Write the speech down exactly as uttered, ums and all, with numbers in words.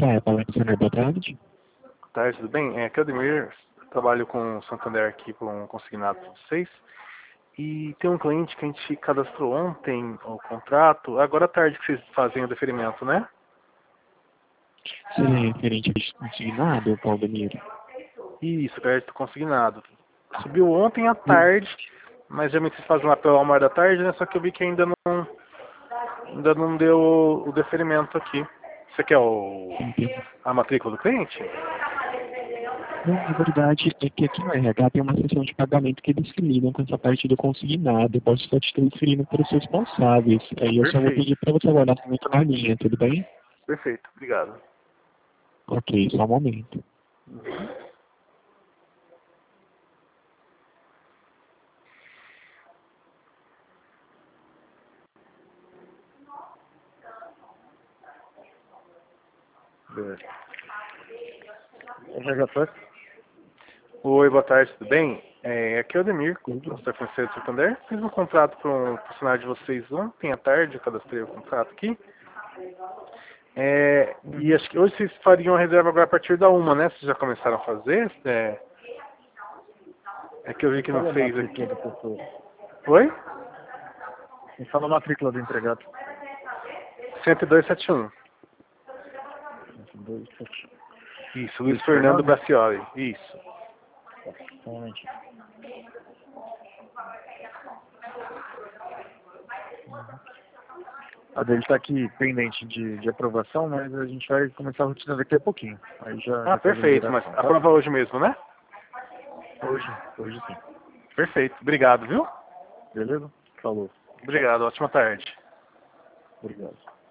é Alexandre, boa tarde. Boa tarde, tudo bem? É, aqui é o Ademir, trabalho com o Santander aqui com um consignado para vocês. E tem um cliente que a gente cadastrou ontem o contrato, agora à tarde que vocês fazem o deferimento, né? Seria referente ao consignado, Claudemir? Isso, crédito consignado. Subiu ontem à tarde, mas geralmente vocês fazem lá pela uma hora da tarde, né? Só que eu vi que ainda não, ainda não deu o, o deferimento aqui. Você quer o, a matrícula do cliente? Não, na verdade é que aqui no R H tem uma sessão de pagamento que eles se lidam com essa parte do consignado. Eu posso estar te transferindo para os responsáveis. Aí eu só vou pedir para você aguardar um momento na linha, tudo bem? Perfeito, obrigado. Ok, só um momento. Uhum. R H Plus? Oi, boa tarde, tudo bem? É, aqui é o Ademir, consultor financeiro do Santander. Fiz um contrato para um funcionário de vocês ontem à tarde, eu cadastrei o contrato aqui. É, e acho que hoje vocês fariam a reserva agora a partir da uma, né? Vocês já começaram a fazer? É, é que eu vi que não fez aqui. Oi? Me fala a matrícula do empregado. cento e dois setenta e um. dois, sete. Isso, Luiz Fernando Bracioli. Isso. Um momentinho. A dele está aqui pendente de, de aprovação, mas a gente vai começar a rotina daqui a pouquinho. Aí já, Ah, já perfeito, mas tá? aprova hoje mesmo, né? Hoje, hoje sim. Perfeito, obrigado, viu? Beleza? Falou. Obrigado, ótima tarde. Obrigado.